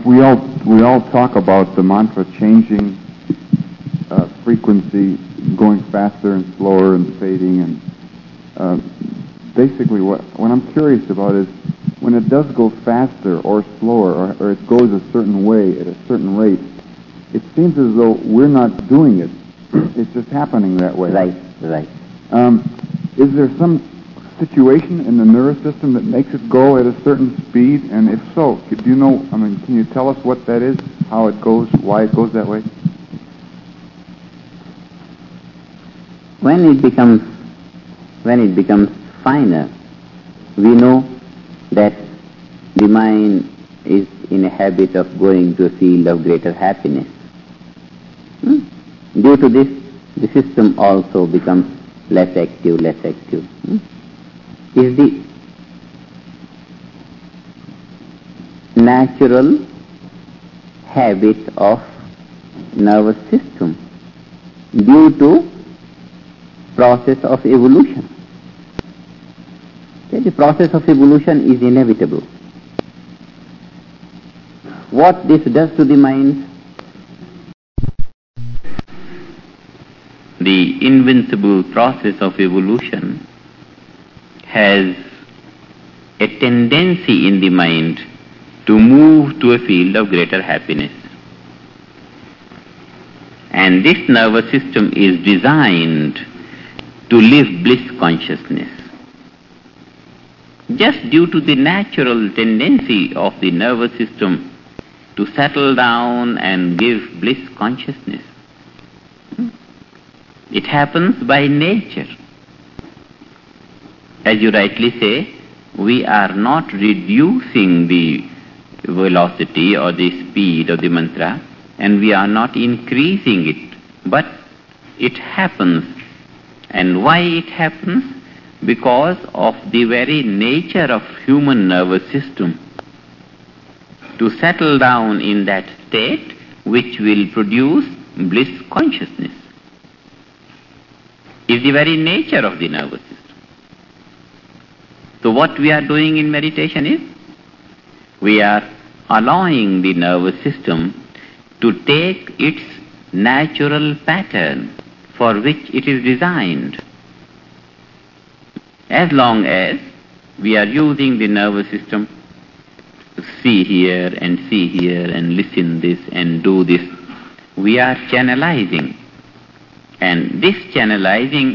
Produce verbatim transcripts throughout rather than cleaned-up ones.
we all we all talk about the mantra changing uh, frequency, going faster and slower and fading, and uh, basically what what I'm curious about is when it does go faster or slower, or, or it goes a certain way at a certain rate, it seems as though we're not doing it. It's just happening that way. Right, right. Um, is there some situation in the nervous system that makes it go at a certain speed? And if so, do you know, I mean, can you tell us what that is, how it goes, why it goes that way? When it becomes, when it becomes finer, we know that the mind is in a habit of going to a field of greater happiness. Hmm? Due to this, the system also becomes less active, less active. Hmm? Is the natural habit of nervous system due to process of evolution. Okay, the process of evolution is inevitable. What this does to the mind? The invincible process of evolution has a tendency in the mind to move to a field of greater happiness. And this nervous system is designed to live bliss consciousness. Just due to the natural tendency of the nervous system to settle down and give bliss consciousness. It happens by nature. As you rightly say, we are not reducing the velocity or the speed of the mantra, and we are not increasing it, but it happens. And why it happens? Because of the very nature of human nervous system to settle down in that state which will produce bliss consciousness. Is the very nature of the nervous system. So what we are doing in meditation is, we are allowing the nervous system to take its natural pattern for which it is designed. As long as we are using the nervous system to see here and see here and listen this and do this, we are channelizing. And this channelizing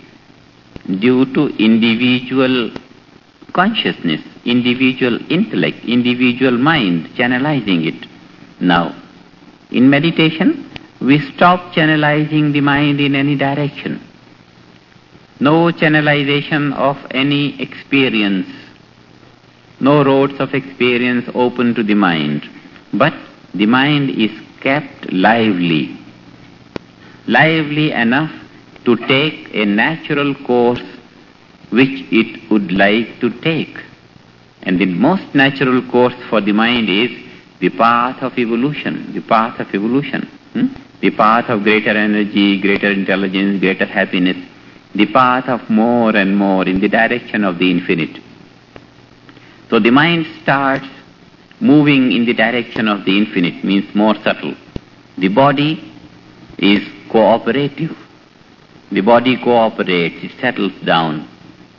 is due to individual consciousness, individual intellect, individual mind channelizing it. Now, in meditation, we stop channelizing the mind in any direction. No channelization of any experience, no roads of experience open to the mind, but the mind is kept lively, lively enough to take a natural course which it would like to take. And the most natural course for the mind is the path of evolution, the path of evolution, hmm? the path of greater energy, greater intelligence, greater happiness, the path of more and more in the direction of the infinite. So the mind starts moving in the direction of the infinite, means more subtle. The body is cooperative. The body cooperates, it settles down.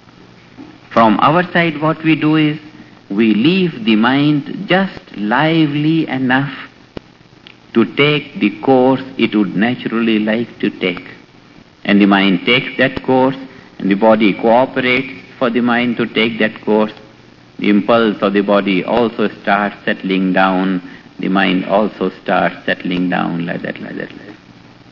From our side, what we do is, we leave the mind just lively enough to take the course it would naturally like to take. And the mind takes that course, and the body cooperates for the mind to take that course. The impulse of the body also starts settling down. The mind also starts settling down like that, like that, like that.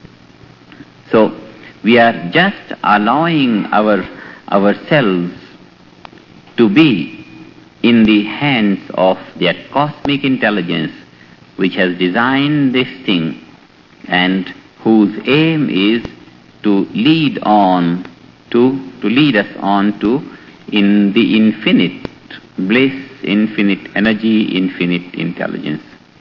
So, we are just allowing our ourselves to be in the hands of that cosmic intelligence which has designed this thing and whose aim is to lead on to, to lead us on to in the infinite bliss, infinite energy, infinite intelligence.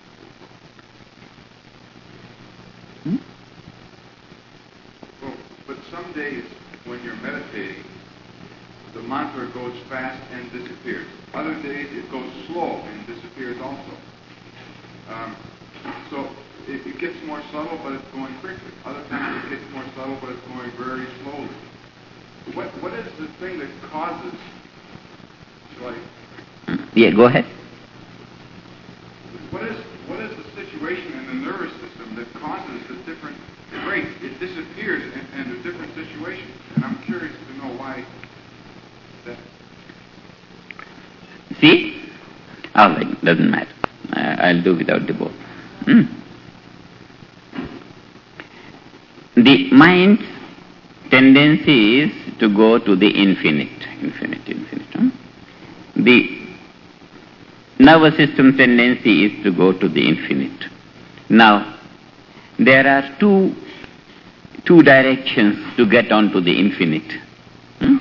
Hmm? Well, but some days when you're meditating, the mantra goes fast and disappears. Other days it goes slow and disappears also. Um, so it, it gets more subtle, but it's going quickly. Other times it gets more subtle, but it's going very slowly. What What is the thing that causes, like... Yeah, go ahead. What is What is the situation in the nervous system that causes the different rate? It disappears in, in a different situation, and I'm curious to know why that... See? All right, doesn't matter. Uh, I'll do without the both. Hmm. The mind's tendency is to go to the infinite, infinite, infinite. Hmm? The nervous system tendency is to go to the infinite. Now, there are two, two directions to get onto the infinite. Hmm?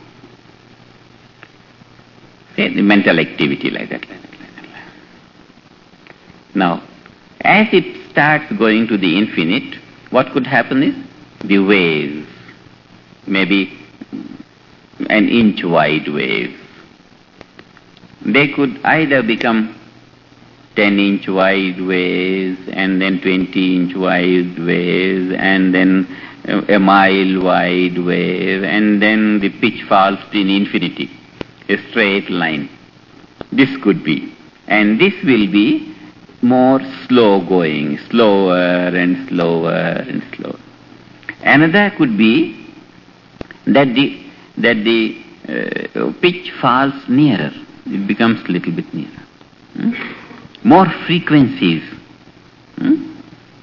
Say, the mental activity like that, like that, like that, like that. Now, as it starts going to the infinite, what could happen is the waves, maybe an inch wide wave, they could either become ten inch wide waves and then twenty inch wide waves and then a mile wide wave and then the pitch falls in infinity, a straight line. This could be. And this will be more slow going, slower and slower and slower. Another could be that the, that the uh, pitch falls nearer. It becomes a little bit nearer. Hmm? More frequencies. Hmm?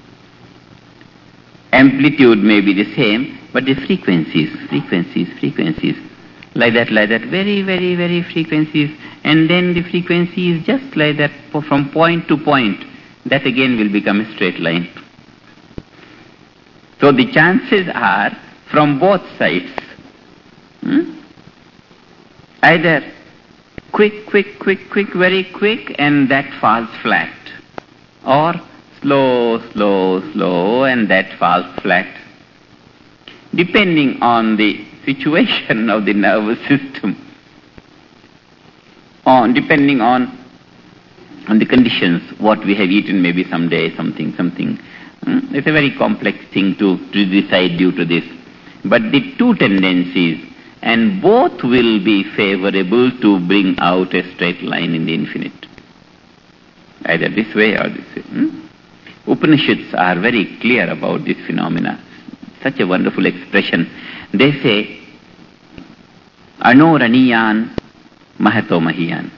Amplitude may be the same, but the frequencies, frequencies, frequencies, like that, like that, very, very, very frequencies, and then the frequency is just like that from point to point. That again will become a straight line. So the chances are from both sides. Hmm? Either quick, quick, quick, quick, very quick, and that falls flat. Or slow, slow, slow, and that falls flat. Depending on the situation of the nervous system, on depending on on the conditions, what we have eaten maybe someday, something, something. Hmm? It's a very complex thing to, to decide due to this. But the two tendencies, and both will be favorable to bring out a straight line in the infinite. Either this way or this way. Hmm? Upanishads are very clear about this phenomena. Such a wonderful expression. They say, Anoraniyan Mahato Mahiyan.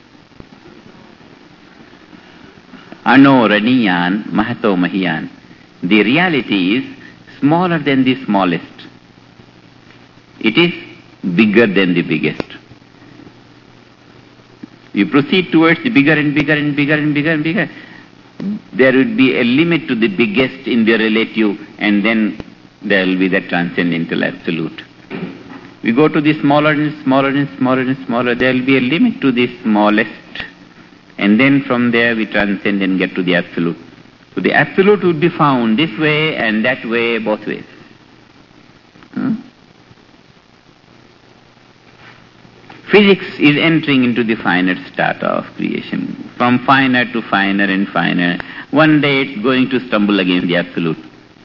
Anoraniyan Mahato Mahiyan. The reality is smaller than the smallest. It is bigger than the biggest. You proceed towards the bigger and bigger and bigger and bigger and bigger. There would be a limit to the biggest in the relative, and then there will be the transcendental absolute. We go to the smaller and smaller and smaller and smaller, there will be a limit to the smallest, and then from there we transcend and get to the absolute. So the absolute would be found this way and that way, both ways. Hmm? Physics is entering into the finer strata of creation, from finer to finer and finer. One day it's going to stumble against the absolute.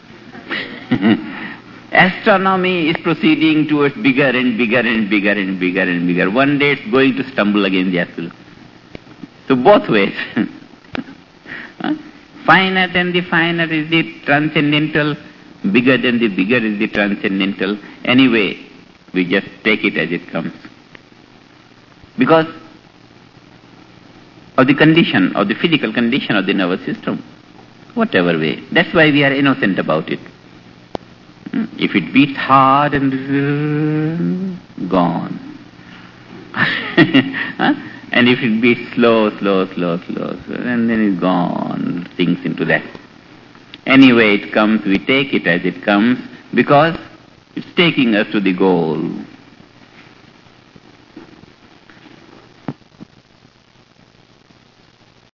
Astronomy is proceeding towards bigger and bigger and bigger and bigger and bigger. One day it's going to stumble against the absolute. So both ways. Huh? Finer than the finer is the transcendental, bigger than the bigger is the transcendental. Anyway, we just take it as it comes. Because of the condition, of the physical condition of the nervous system, whatever way. That's why we are innocent about it. If it beats hard and uh, gone. Huh? And if it beats slow, slow, slow, slow, slow, and then it's gone, sinks into that. Anyway, it comes, we take it as it comes, because it's taking us to the goal.